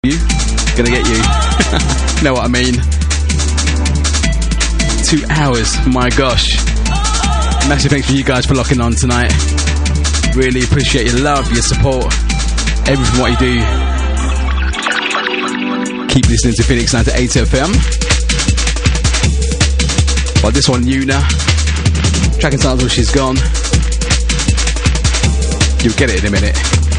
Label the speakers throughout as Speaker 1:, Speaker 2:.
Speaker 1: you. Gonna get you. You know what I mean? 2 hours. My gosh. Massive thanks for you guys for locking on tonight. Really appreciate your love, your support, everything what you do. Keep listening to Phoenix 9 to 8 FM. Well, this one, Yuna. Track and title, She's Gone. You'll get it in a minute.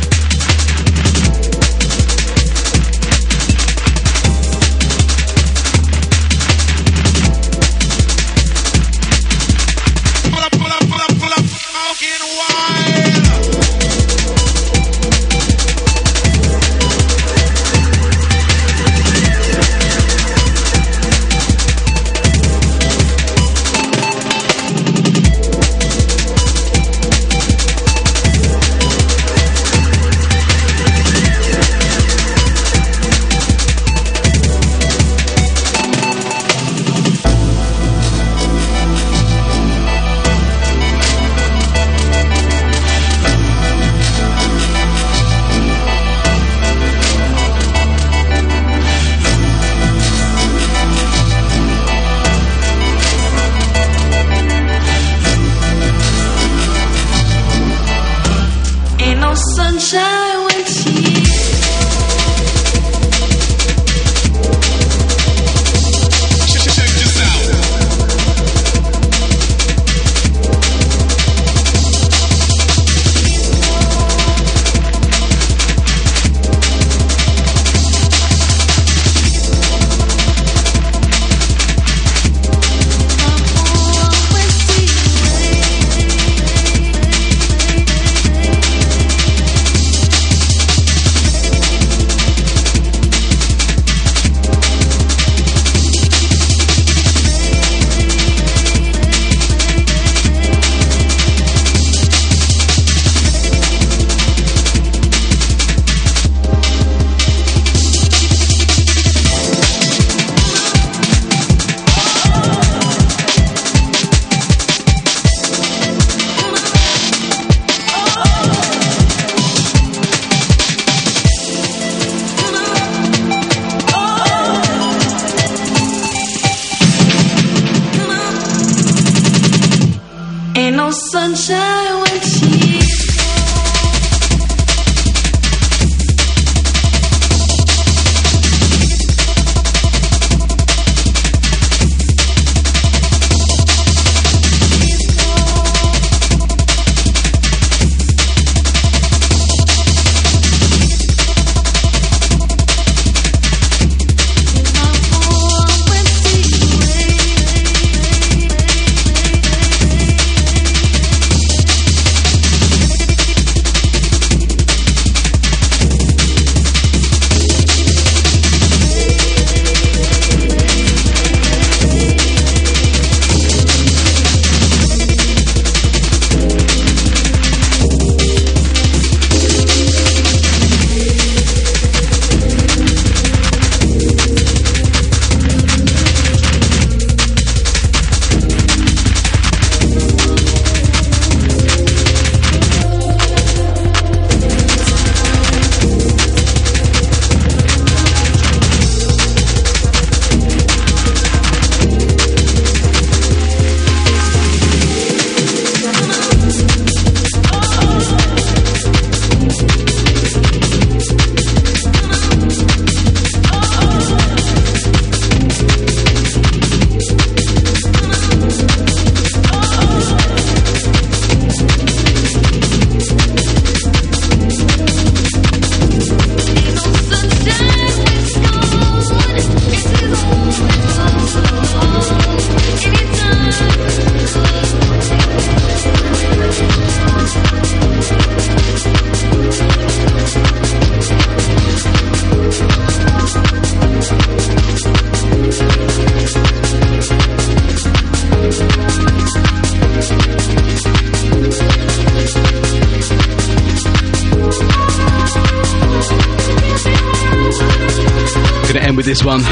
Speaker 1: With this one,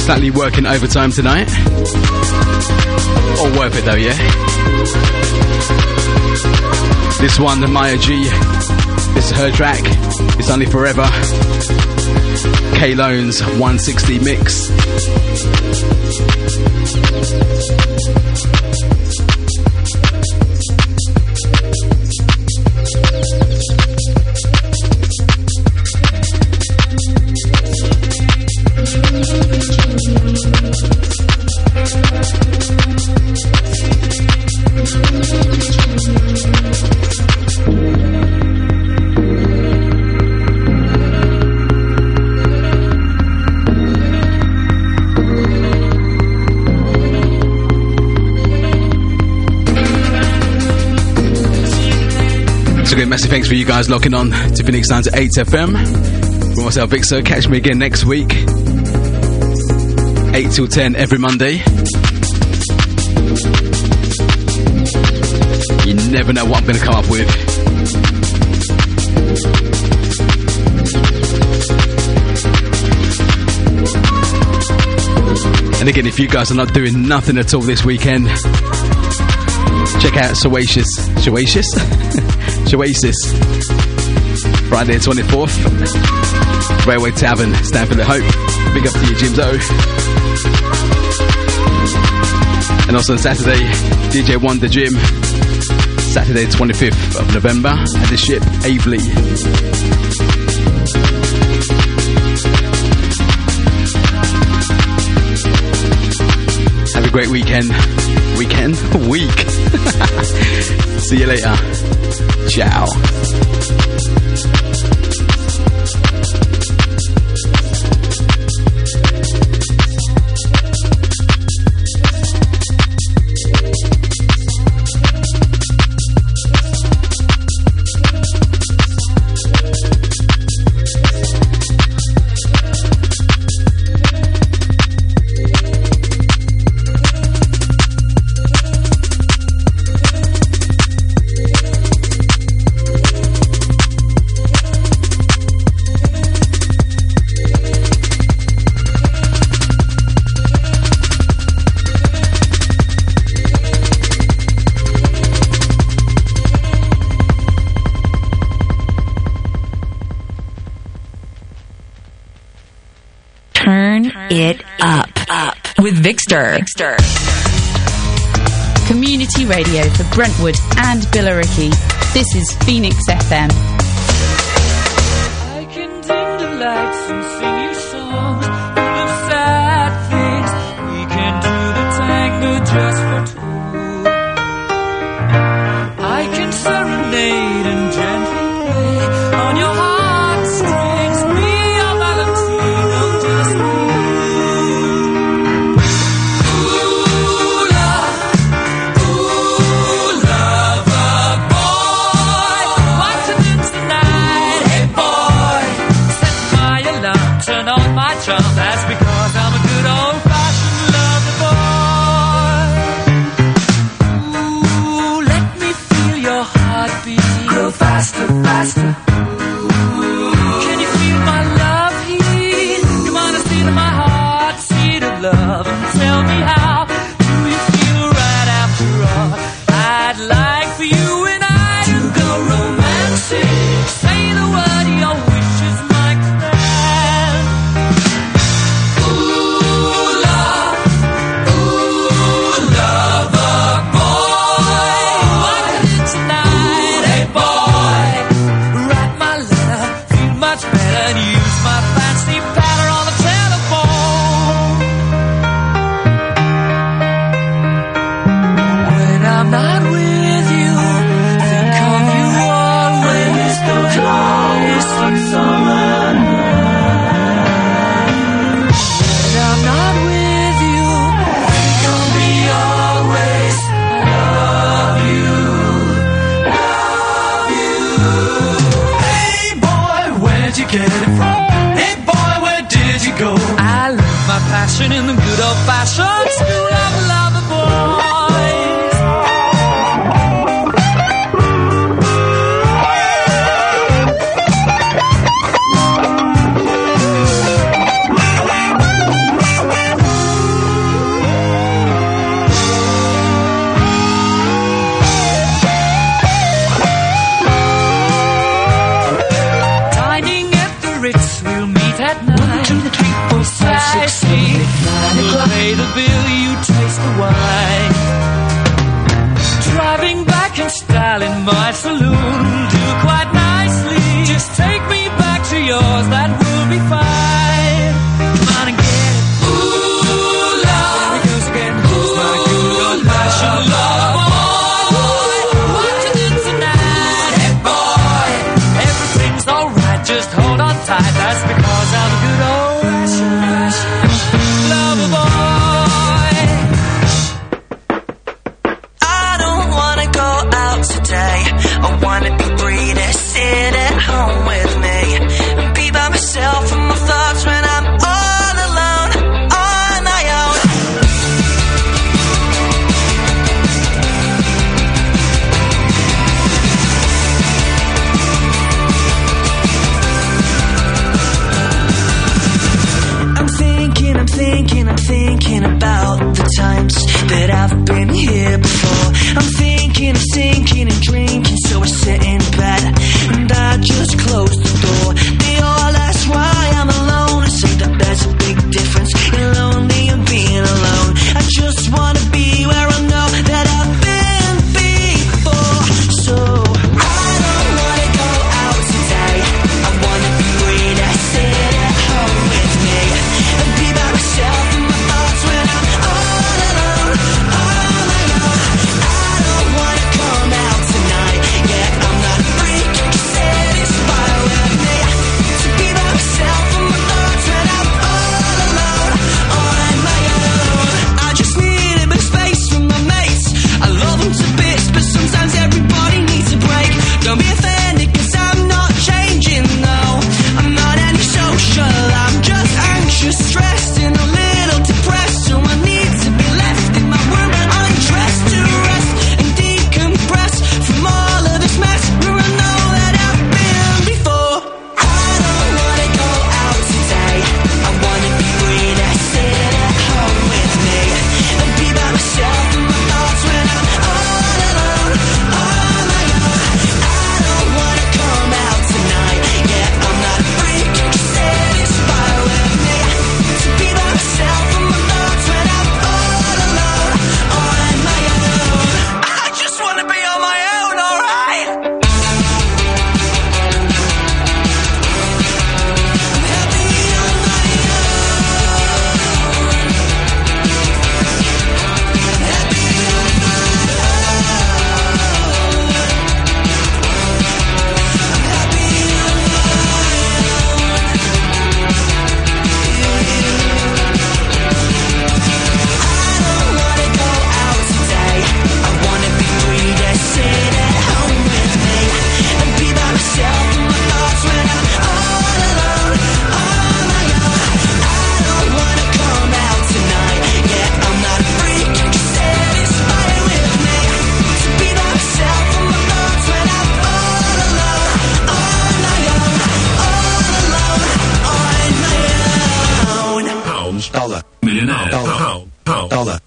Speaker 1: slightly working overtime tonight. All worth it though, yeah? This one, the Maya G. This is her track. It's Only Forever. K Lone's 160 mix. Massive thanks for you guys locking on to Phoenix Sounds at 8 FM. For myself, Vixer, catch me again next week, 8 till 10 every Monday. You never know what I'm going to come up with. And again, if you guys are not doing nothing at all this weekend, check out Oasis. Friday the 24th, Railway Tavern, Stanfield at Hope. Big up to you, Jimzo. And also on Saturday, DJ Wonder Jim. Saturday 25th of November at the Ship, Aveley. Have a great week. See you later. Ciao.
Speaker 2: It up with Vixter.
Speaker 3: Community radio for Brentwood and Billericay. This is Phoenix FM.
Speaker 4: I can dim the lights and sing you songs full of sad things. We can do the tango just for two. I can serenade and gently play on your heartstrings. Be your Valentino, just me. That's because I'm a good old-fashioned lover boy. Ooh, let me feel your heartbeat. Go faster, faster. Ooh, can you feel my love heat? You wanna see my heart, seed of love, and tell me how do you feel right after all? I'd like for you and I to go romantic. Say the word, your wish is my command. In the good old-fashioned school of lover boys. right. That's because I'm a good old-fashioned lover boy. I don't wanna go out today. I wanna be free to sit at home with me and be by myself and my thoughts when I'm all alone on my own. I'm thinking about the times that I've been here before. I'm thinking of sinking and drinking, so I sit in bed and I just close the door. They all ask why I'm alone. I say that there's a big difference in lonely and being alone. I just wanna be where I know that I've been before. So I don't wanna go out today. I wanna be free to sit at home with me and be by myself and my thoughts when I'm all alone on my own. I don't wanna come out tonight. Yeah, I'm not a freak. Satisfied with me to be by myself and my thoughts when I'm all alone on my own. I just need a bit of space from my mates. I love them to bits, but sometimes everybody needs a break. Don't be offended, cause I'm not changing, no. I'm not antisocial, I'm just anxious, stressed, and a little depressed. So I need to be left in my room, undressed, to rest and decompress from all of this mess where I know that I've been before. I don't wanna go out today. I wanna be free to sit at home with me and be by myself and my thoughts when I'm all alone on my own. I don't wanna come out tonight. Yeah, I'm not a freak. Satisfied with me to be by myself and my thoughts when I'm all alone on my own. I just wanna be on my own, alright? I'm happy on my own. Happy on my own. I'm happy on my own. I don't wanna go out today. I wanna be free to sit at home with me and be by myself and my thoughts when I'm all alone on my own. I don't wanna come out tonight. Yeah, I'm not a freak. Satisfied with me to be by myself and my thoughts when I'm all alone on my own. All alone on my own.
Speaker 5: Pounds, dollar, millionaire, pound, dollar.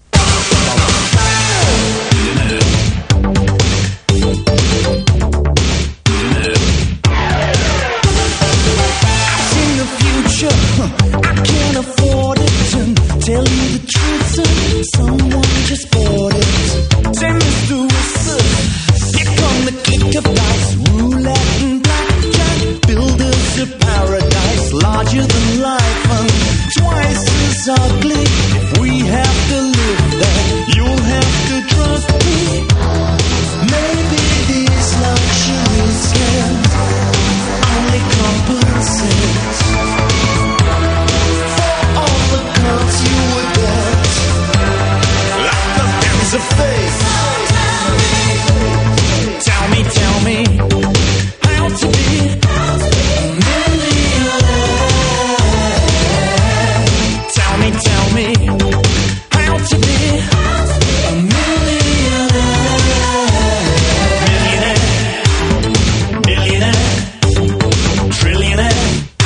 Speaker 4: In the future, I can't afford it. Tell you the truth, son, someone just bought it. Say, Mr. Whistle, here come the click of dice, roulette and blackjack, builders of paradise, larger than life and twice as ugly. If we have to live there, you'll have to trust me. Maybe these luxuries can only compensate for all the cards you would get, like the hands of faith. Tell me how to be a millionaire. Tell me how to be a millionaire. Millionaire, trillionaire.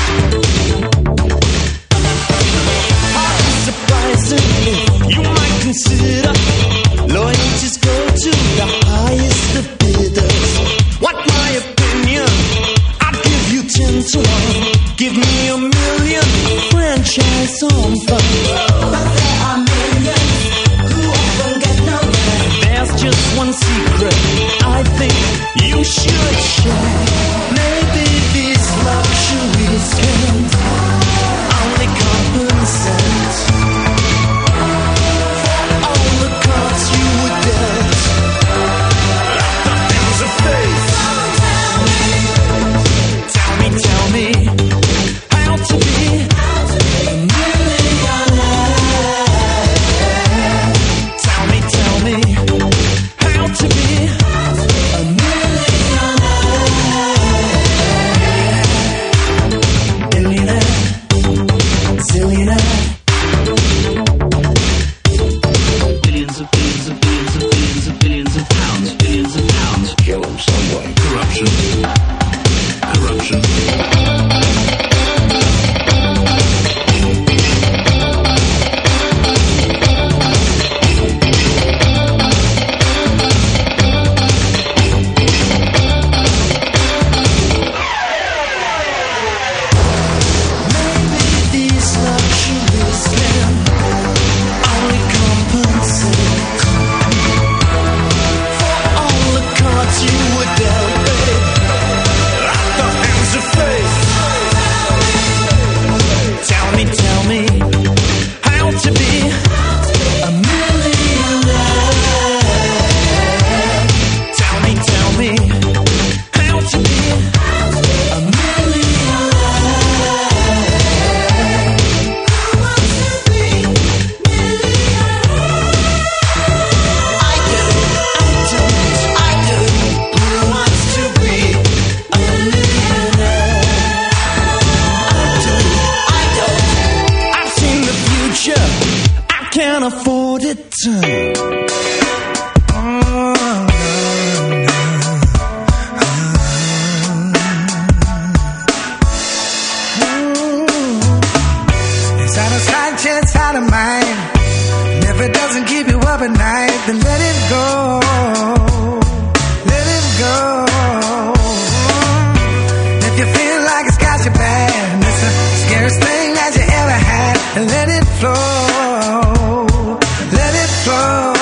Speaker 4: Surprisingly, you might consider loyalties go to the highest of bidders. What my opinion? I'd give you 10 to 1. Give me a million, franchise on fun. But there are millions who often get nowhere. There's just one secret I think you should share. Maybe these luxuries can only compensate for all the cards you would get, like the hands of faith. Tell me
Speaker 6: turn. It's out of sight, yeah, it's out of mind. And if it doesn't keep you up at night, then let it go. Let it go. If you feel like it's got you bad, and it's the scariest thing that you ever had, then let it flow. Let it flow.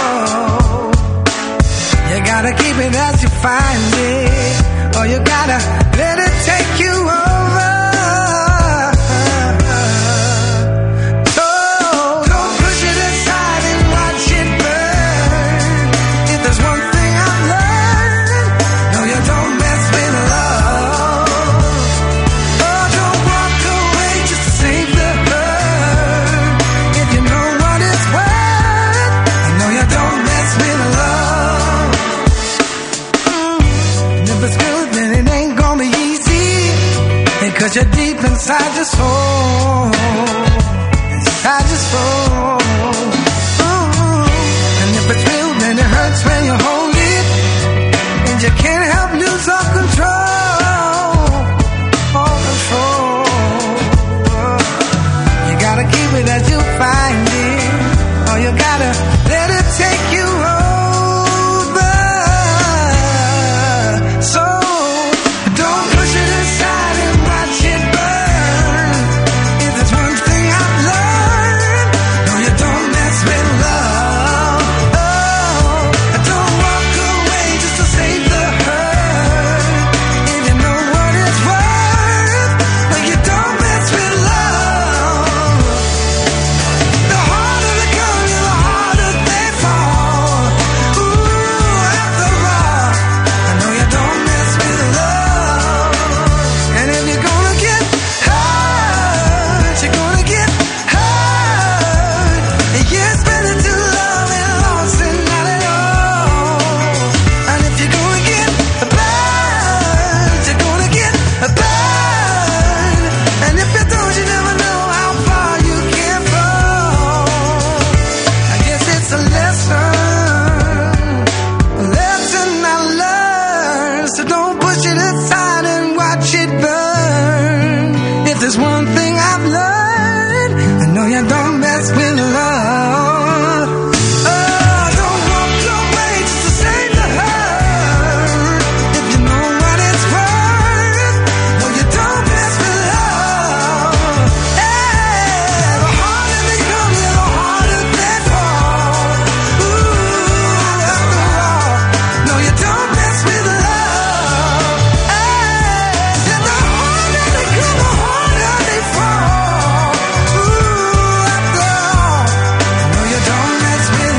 Speaker 6: You gotta keep it as you find it, or you gotta let it take you over. So don't push it aside and watch it burn. If there's one thing I've learned, no, you don't mess with love. Oh, don't walk away just to save the hurt. If you know what it's worth, no, you don't mess with love. And if it's good, then it ain't gonna be easy, because you're deep inside your soul. Inside your soul. And if it's real, then it hurts when you hold it, and you can't help lose all control. All control. You gotta keep it as you find it, or you gotta let it take you over. So don't push it aside and watch it burn. If there's one thing I've learned, no, you don't mess with love. Oh, don't walk away just to save the hurt. If you know what it's worth, no, you don't mess with love. The harder they come, the harder they fall. Ooh, after all, I know you don't mess with love. And if you're gonna get hurt, you're gonna get hurt. And yeah, it's better to love and lost than not at all. And if you're gonna get burned, you're gonna get burned. And if you don't, you never know how far you can fall. I guess it's a lesson I learned. So don't push it aside and watch it burn. If there's one thing I've learned, I know you don't mess with love. Oh, don't walk away just to save the hurt. If you know what it's worth, no, you don't mess with love. Yeah, the harder they come, the harder they fall. Ooh, after all, no, you don't mess with love. Yeah, the harder they come, the harder they fall. Ooh, after all, no, you don't mess with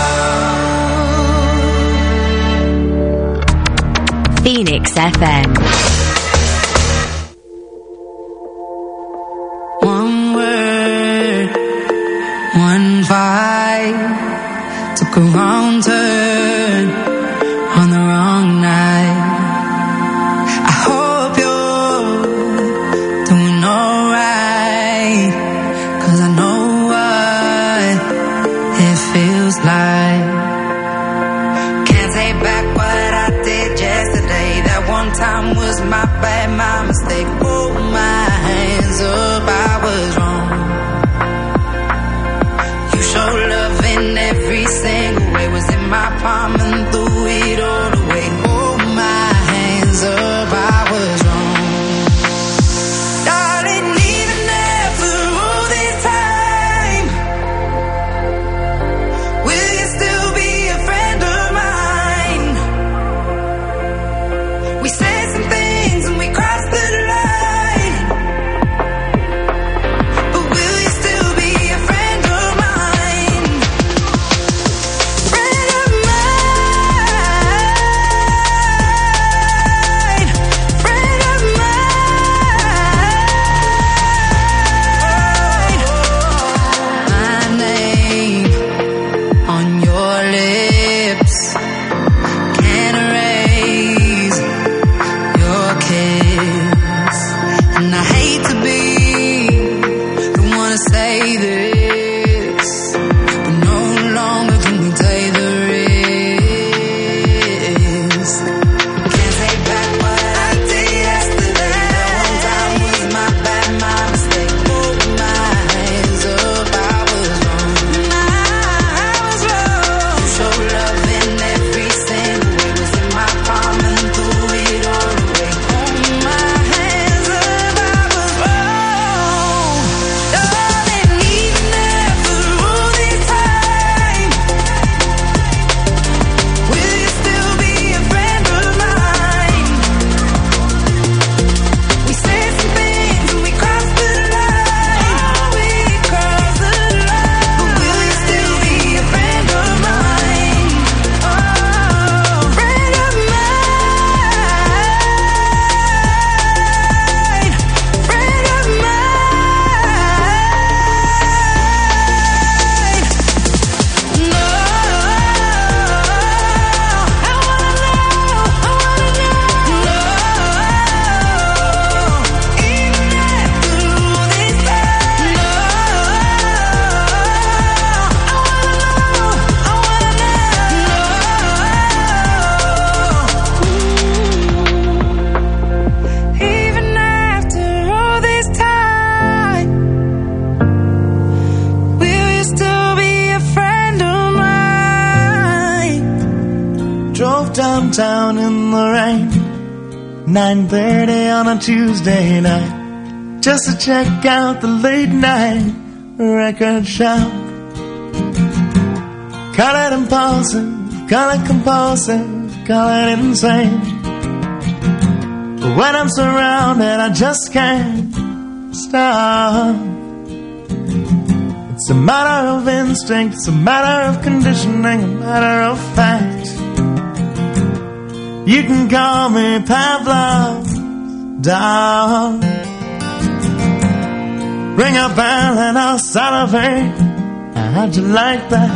Speaker 6: love.
Speaker 2: Phoenix FM.
Speaker 7: One word, one vibe, took a wrong turn on the wrong night. I hope you're doing alright, 'cause I know what it feels like. Can't take back what I did yesterday. That one time was my bad, my mistake. Hold my hands up, I was wrong. You show love in every single way. Was in my palm and threw it all away. Hold my hands up, I was wrong. Darling, even after all this time, will you still be a friend of mine? We said some things and we crossed the line.
Speaker 8: downtown in the rain, 9:30 on a Tuesday night, just to check out the late night record shop. Call it impulsive, call it compulsive, call it insane. But when I'm surrounded, I just can't stop. It's a matter of instinct, it's a matter of conditioning, a matter of fact. You can call me Pavlov's dog. Ring a bell and I'll salivate. How'd you like that?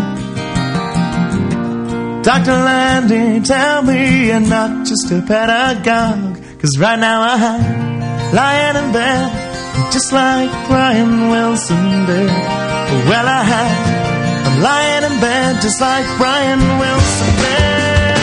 Speaker 8: Dr. Landy, tell me you're not just a pedagogue. 'Cause right now I'm lying in bed, just like Brian Wilson did. Well, I'm lying in bed, just like Brian Wilson did.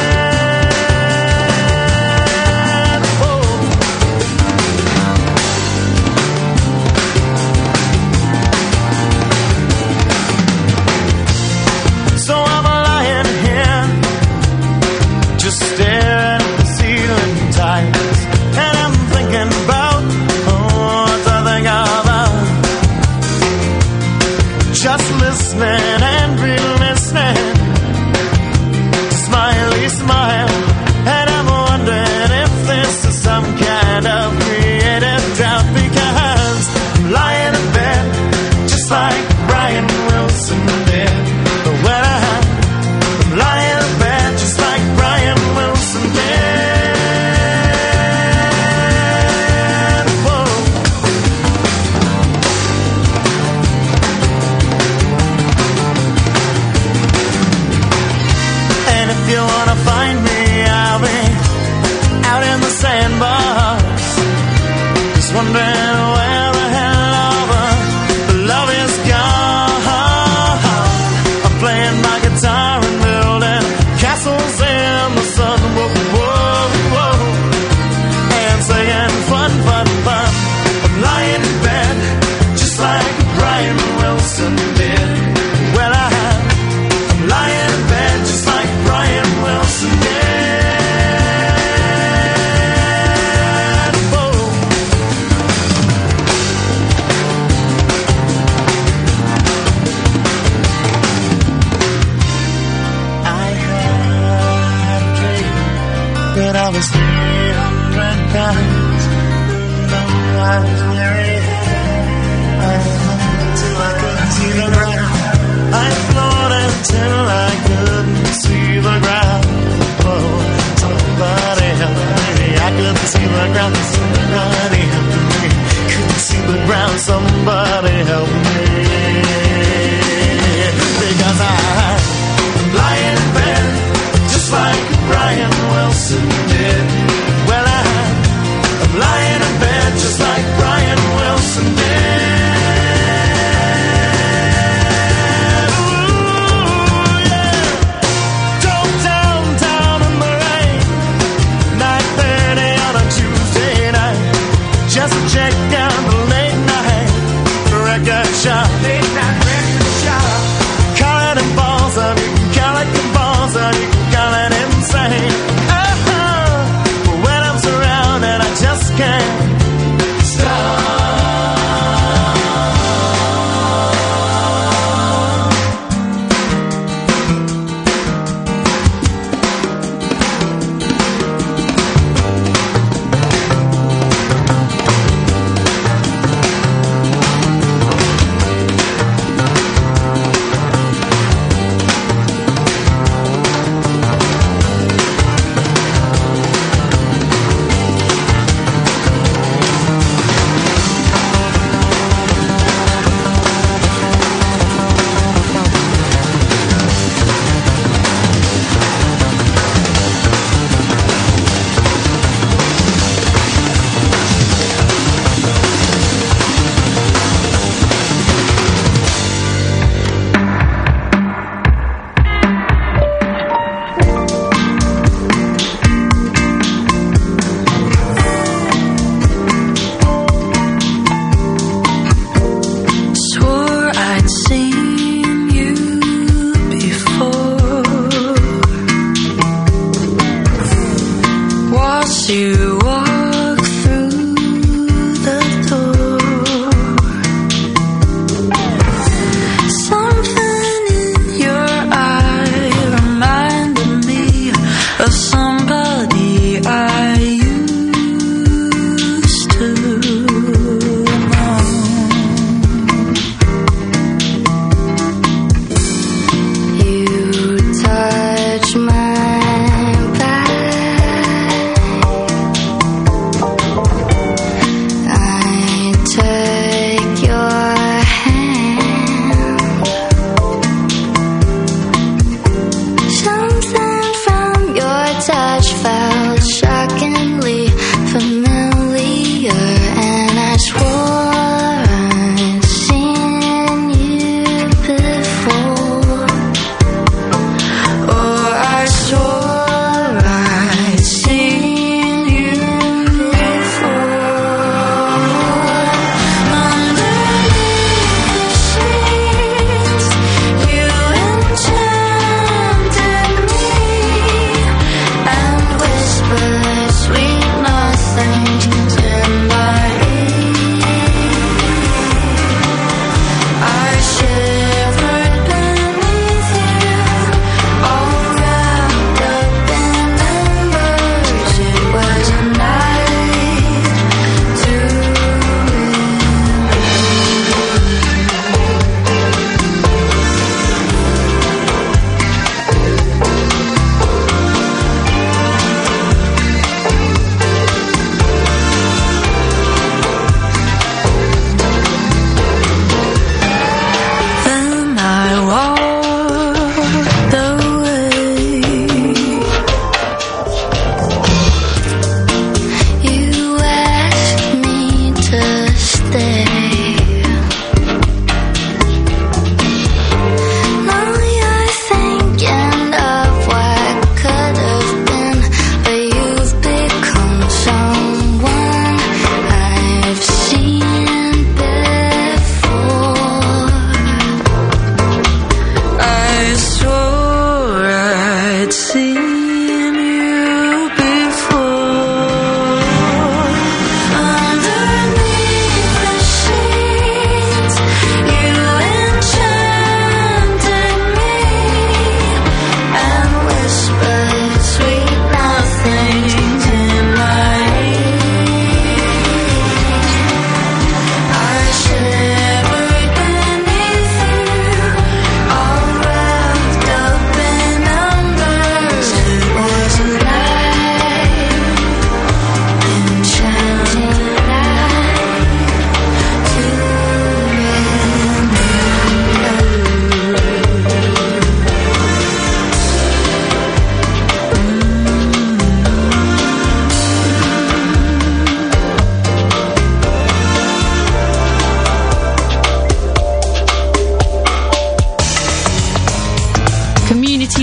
Speaker 8: So I'm lying here, just staring at the ceiling tiles, and I'm thinking about what to think about. Just listening and re-listening to Smiley Smile, and I'm wondering if this is some kind of creative drought, because I'm lying in bed just like Brian Wilson did. Well, I'm lying in bed just like Brian Wilson did. Whoa. And if you wanna find me, I'll be out in the sandbox, just wondering where the hell all the love is gone. I'm playing my guitar and building castles in the sun, whoa, whoa, whoa, and saying fun, fun, fun. I'm lying in bed just like Brian Wilson did. Well, I'm lying in bed just like Brian Wilson did. Whoa. I had a dream that I was 300 pounds. No, I was very high. I floated till I couldn't see the ground. I floated till I couldn't see the ground. Oh, somebody help me. I couldn't see the ground. Somebody help me. Couldn't see the ground. Somebody help me. Because I'm lying in bed just like Brian Wilson did. Well, I'm lying in bed just like Brian Wilson did. Ooh, yeah. Drove downtown in the rain, 9:30 on a Tuesday night, just to check out the late night record shop. Late night record shop. Call it impulsive, you can call it compulsive, you can call it insane. But when I'm surrounded, I just can't stop.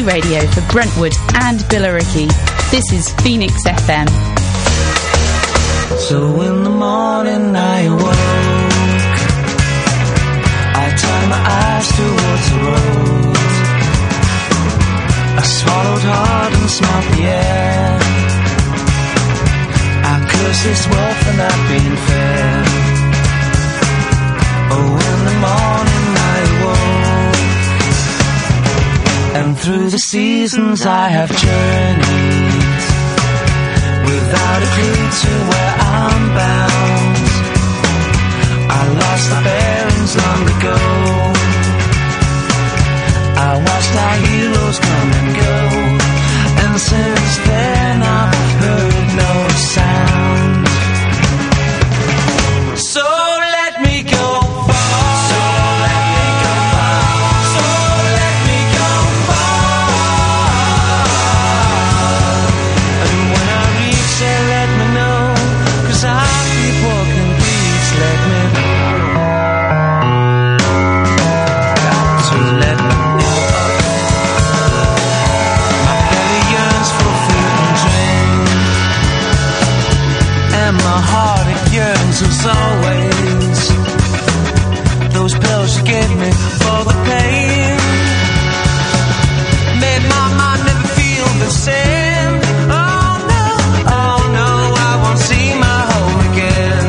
Speaker 3: radio for Brentwood and Billericay. This is Phoenix FM.
Speaker 8: So in the morning I awoke, I turned my eyes towards the road. I swallowed hard and smelled the air. I cursed this world for not being fair. Oh, in the morning I awoke, and through the seasons I have journeyed, without a clue to where I'm bound. I lost the bearings long ago. I watched our heroes come and go, and since then I've heard no sound. So let me go far. So let me go far. So let me go far. And when I reach there, let me know, 'cause I keep walking, please let me know. Got to let me know. My belly yearns for food and drink, and my heart it yearns as always. Those pills you gave me for the pain made my mind never feel the same. Oh no, I won't see my home again.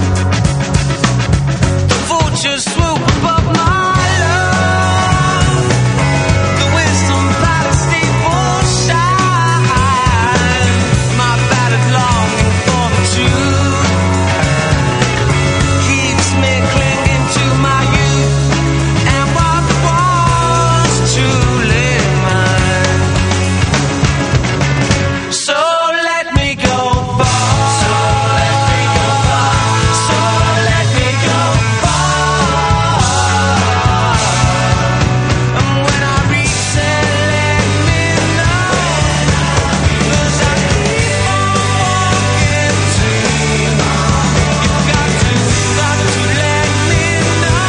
Speaker 8: The vultures swoop above my love, the wisdom palace steeples shine. My battered longing for the truth keeps me clinging to my youth and what was truly mine. So let me go far. So let me go far. So let me go far. And when I reach there, let me know, 'cause I keep on walking to you. You've got to let me know.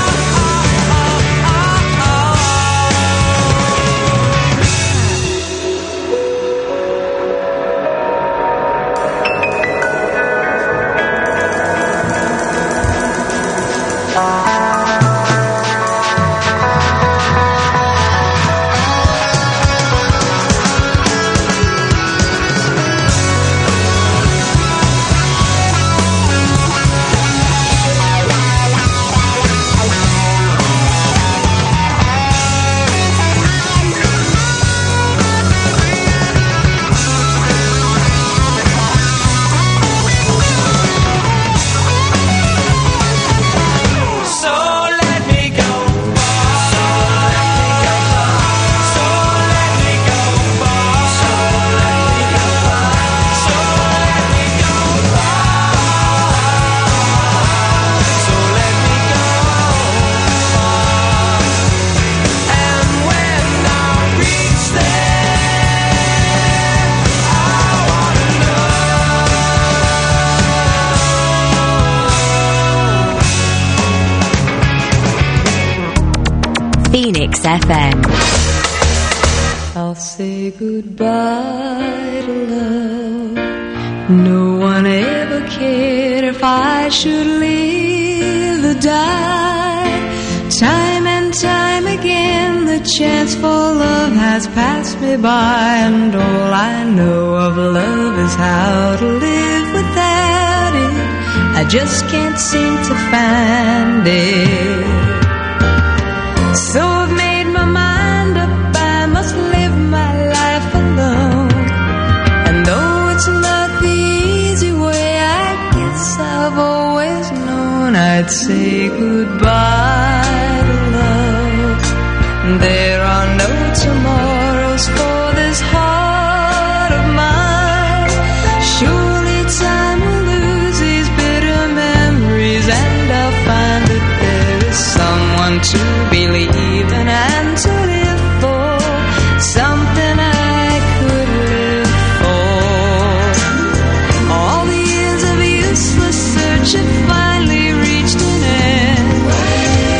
Speaker 8: So let me go far. So let me go far. So let me go far. So let me go far. So let me go far. And when I reach there, I wanna know.
Speaker 2: Phoenix FM.
Speaker 9: I'll say goodbye to love. No one ever cared if I should live or die. Time and time again, the chance for love has passed me by, and all I know of love is how to live without it. I just can't seem to find it. So I've made my mind up, I must live my life alone. And though it's not the easy way, I guess I've always known I'd say goodbye to love. There are no tomorrows for this heart of mine. Surely time will lose these bitter memories, and I'll find that there is someone to believe in and to live for, something I could live for. All the years of useless search have finally reached an end.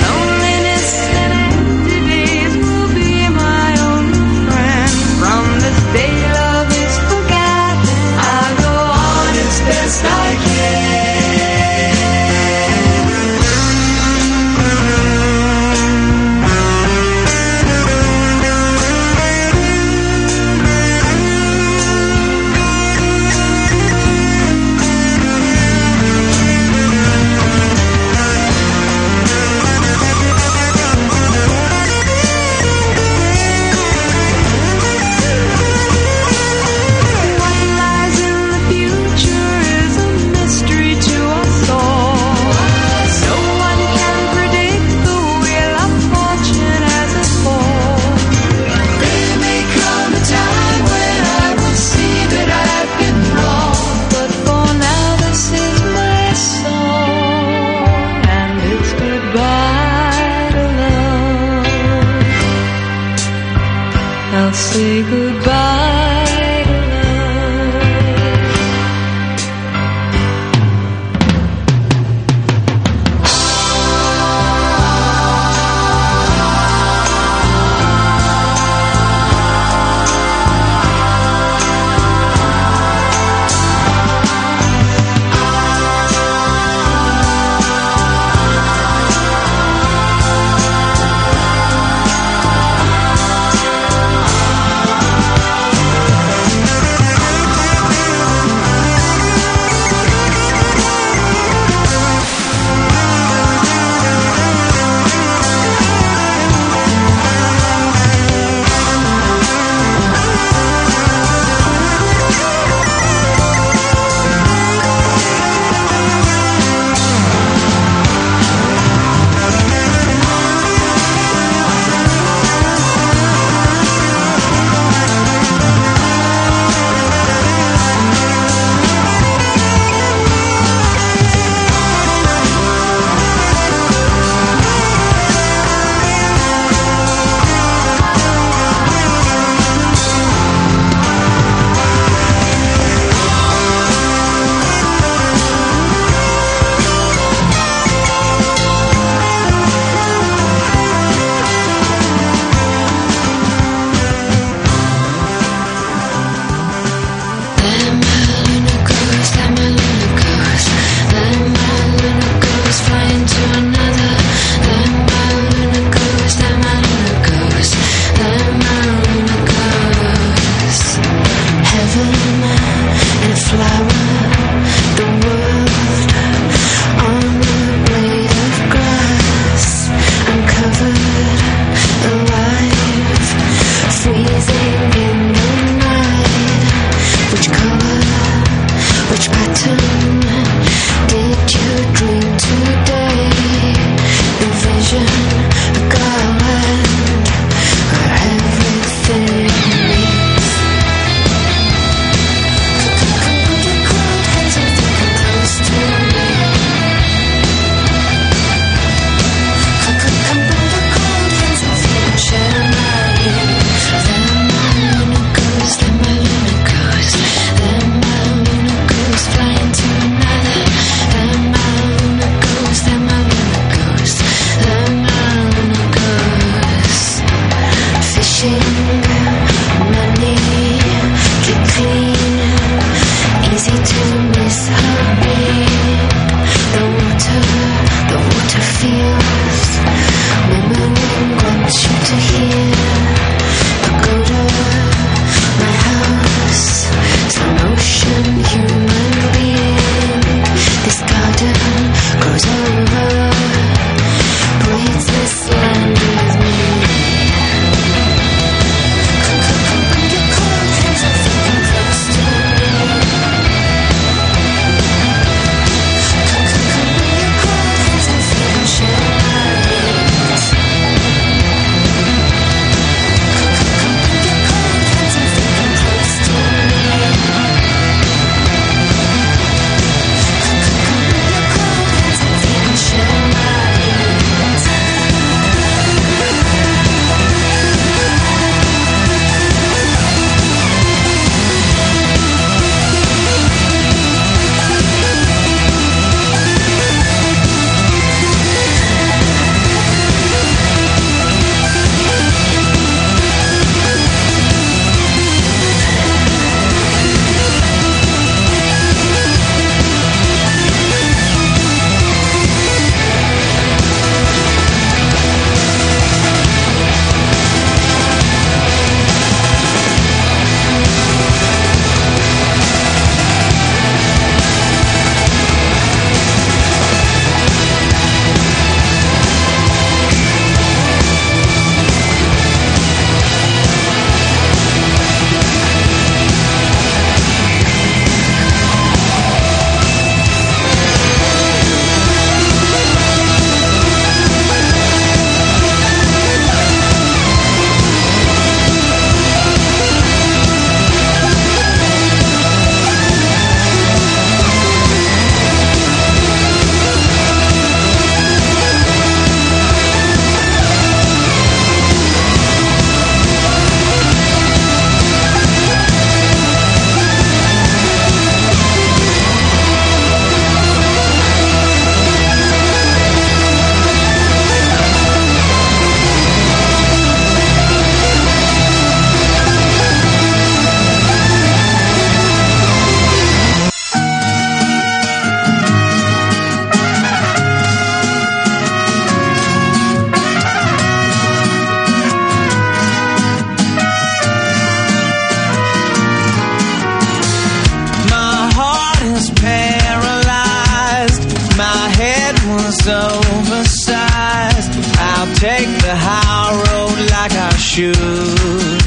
Speaker 8: was oversized. I'll take the high road like I should.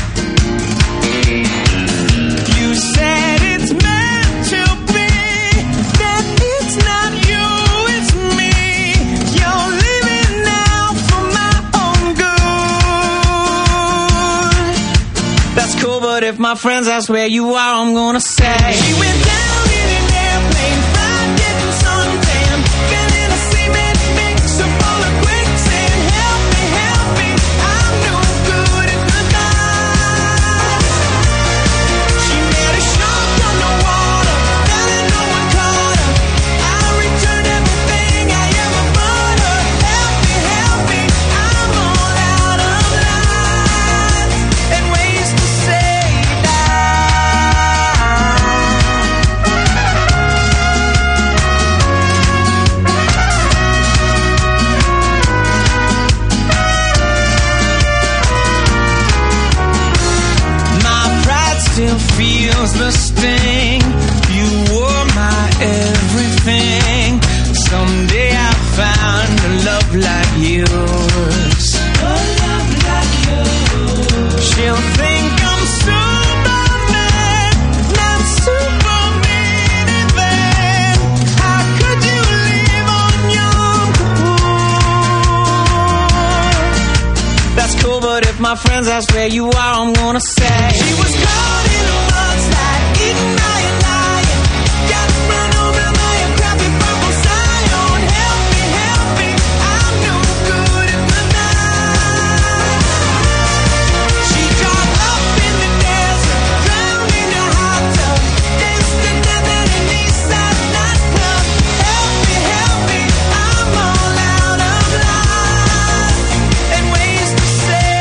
Speaker 8: You said it's meant to be, that it's not you, it's me. You're living now for my own good. That's cool, but if my friends ask where you are, I'm gonna say she went down in an airplane, fried, getting suntan, fell in a cement mixer full of quicksand. Help me, I'm no good at the night. She made a shark underwater, fell in, no one caught her. I returned everything I ever bought her. Help me, I'm all out of lines and ways to say still feels the sting. You were my everything. Someday I'll find a love like yours. A love like yours. She'll think I'm Superman, not Superman even. How could you live on Yom Kippur? That's cool, but if my friends ask where you are, I'm gonna say she was caught in a mudslide, eating iron, lying. Got run over by a crappy purple Scion. Help me, I'm no good at the night. She dropped up in the desert, drowned in a hot tub, danced to death at an Eastside nightclub. Help me, I'm all out of lines and ways to say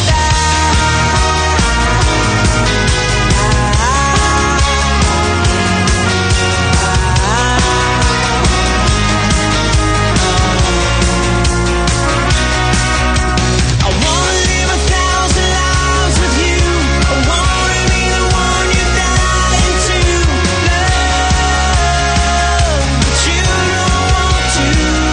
Speaker 8: I wanna live 1,000 lives with you. I wanna be the one you're dying to love, but you don't want to.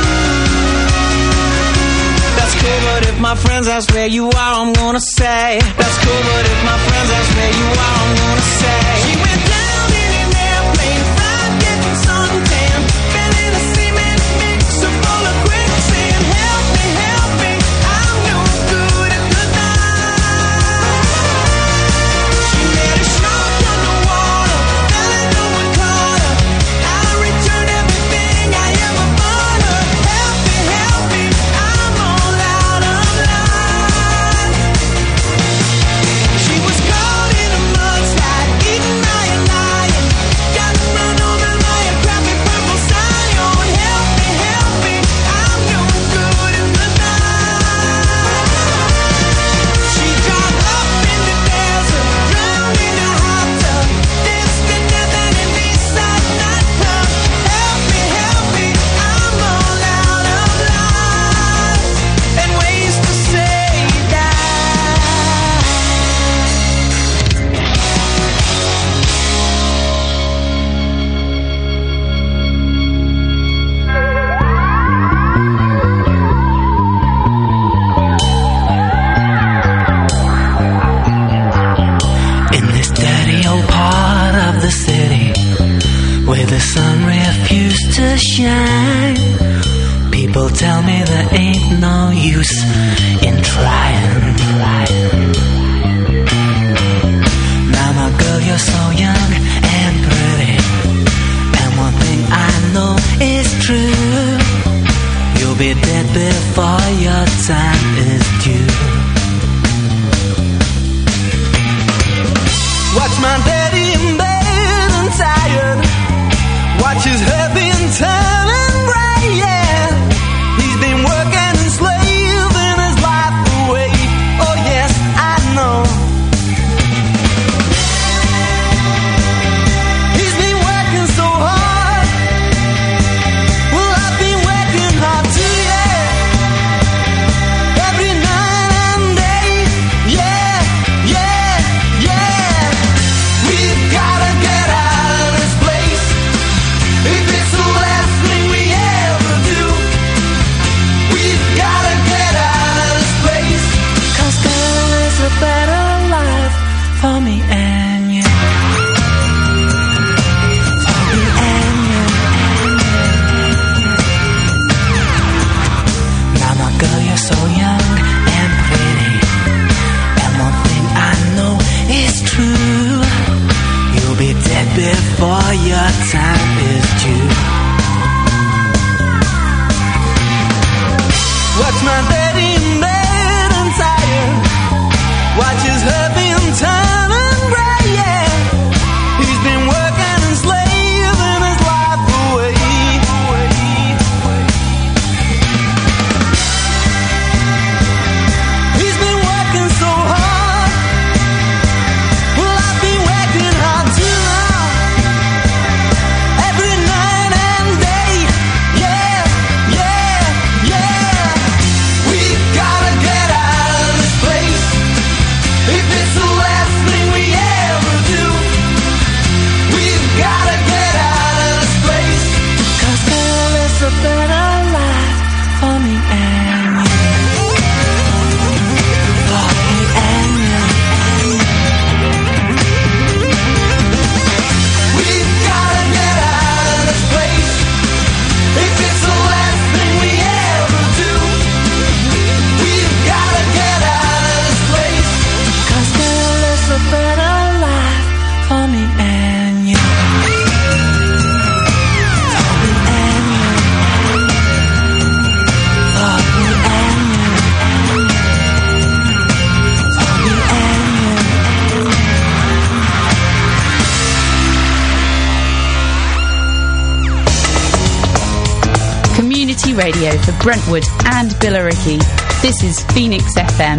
Speaker 8: That's cool, but if my friends ask where you are, I'm gonna say that's cool, but if my friends ask where you are, I'm gonna say she went down in an airplane, fried, getting suntan, fell in a cement mixer full of quicksand. Help me, I'm no good at the night. She made a shark underwater, fell in, no one caught her. I returned everything I ever bought her. Help me, I'm all out of line. She was caught in a mudslide, eating iron, lying. Got run over by a crappy purple Scion. Help me, I'm no good at the night. She dropped up in the desert, drowned in a hot tub, danced to death at an Eastside nightclub. Help me, I'm all out of lines and ways to say that.
Speaker 10: In this dirty old part of the city where the sun refused to shine, people tell me there ain't no use in trying. Now my girl, you're so young and pretty, and one thing I know is true, you'll be dead before your time is due.
Speaker 8: Watch my daddy in bed and tired. Watch his hair being turning gray, yeah. He's been working and slaving his life away. Oh yes, I know. He's been working so hard. Well, I've been working hard too, yeah. Every night and day, yeah. We've gotta get out of this place. If in bed and tired, watches her being turn and gray, yeah. He's been working and slaving his life away. He's been working so hard. Well, I've been working hard too now. Every night and day, yeah, yeah, yeah. We gotta get out of this place. If it's the last thing we ever do, we've gotta get out of this place. 'Cause there is a better life for me and you. For me and you. We've gotta get out of this place. If it's the last thing we ever do, we've gotta get out of this place. 'Cause there is a better life for me and you. For me and you. For me and you. For me and you.
Speaker 3: Community radio for Brentwood and Billericay. This is Phoenix FM.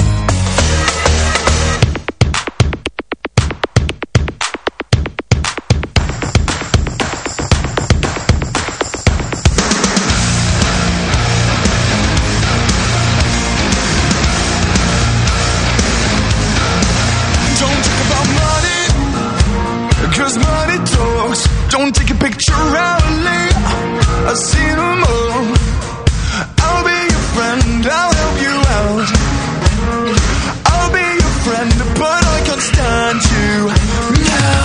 Speaker 6: Don't talk about money, 'cause money talks. Don't take a picture hourly. I've seen them all. I'll be your friend, I'll help you out. I'll be your friend, but I can't stand you now.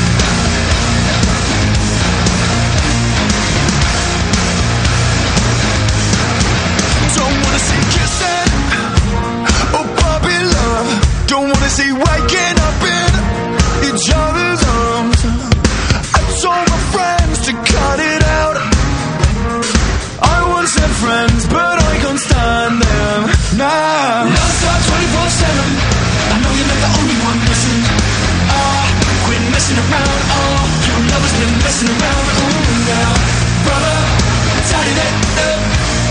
Speaker 6: Don't wanna see kissing or puppy love. Don't wanna see waking up in each other's arms. I told my friends to cut it out. I once had friends, but I can't stand them now. Non-stop 24/7. I know you're not the only one missing. Quit messing around. Your lover's been messing around. Ooh, now, brother, tidy that up.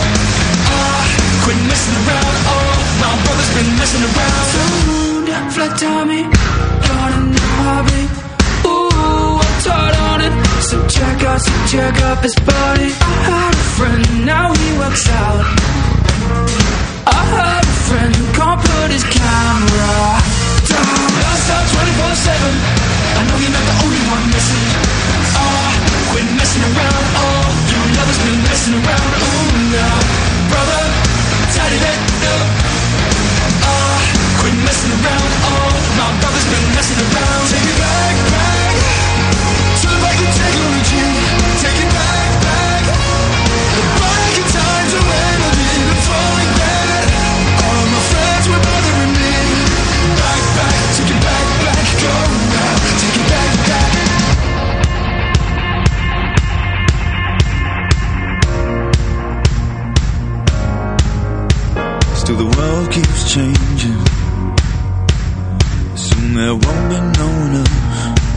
Speaker 6: Quit messing around. My brother's been messing around. So moon, flat tummy, got a new hobby. Ooh, I'm tired on it. So check up his body. I had a friend, now he works out. I had a friend who can't put his camera down. Non-stop 24/7. I know you're not the only one missing. Quit messing around. Your lover's been messing around. Ooh, now, brother, tidy that up. Quit messing around. My brother's been messing around. Take it back, back to the back of technology. Take it back, back. Back in time to when I didn't fall like that. All of my friends were bothering me. Back, back, take it back, back. Go now, take it back, back. Still the world keeps changing. Soon there won't be no one else.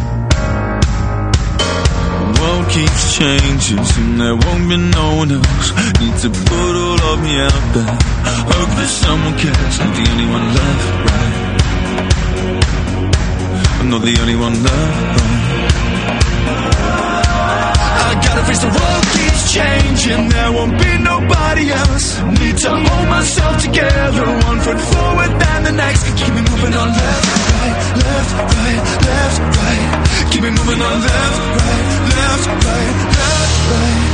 Speaker 6: The world keeps changing. Soon there won't be no one else. Need to put all of me out there. Hope that someone cares. I'm the only one left, right? I'm not the only one left, right? I gotta face the world keeps changing. There won't be nobody else. Need to hold myself together. One foot forward and the next. Keep me moving on left, right, left, right, left, right. Keep me moving on left, right, left, right, left, right.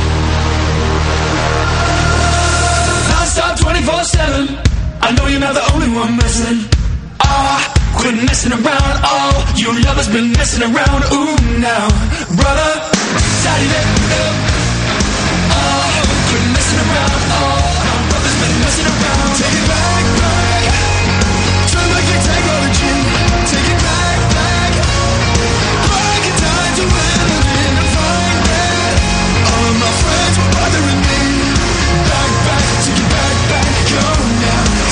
Speaker 6: Non-stop 24/7. I know you're not the only one messing. Quit messing around. Your lover's been messing around. Ooh, now, brother, tidy that up. Quit messing around. My brother's been messing around. Take it back, back. Turn back your technology. Take it back, back. Back in time to when I didn't find that. All of my friends were bothering me. Back, back, take it back, back. Go now.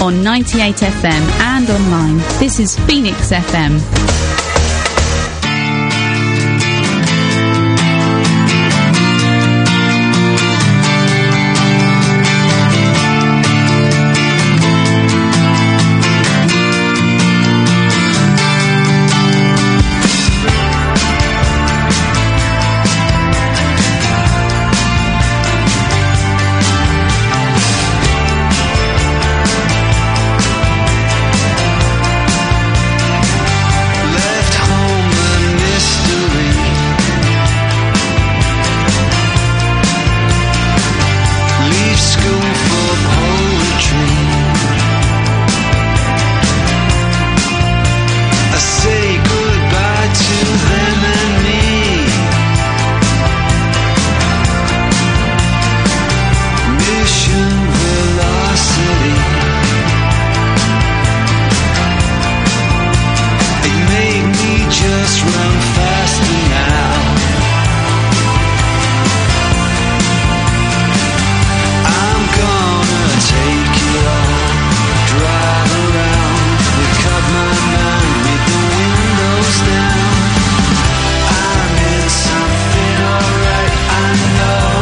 Speaker 3: on 98 FM and online. This is Phoenix FM.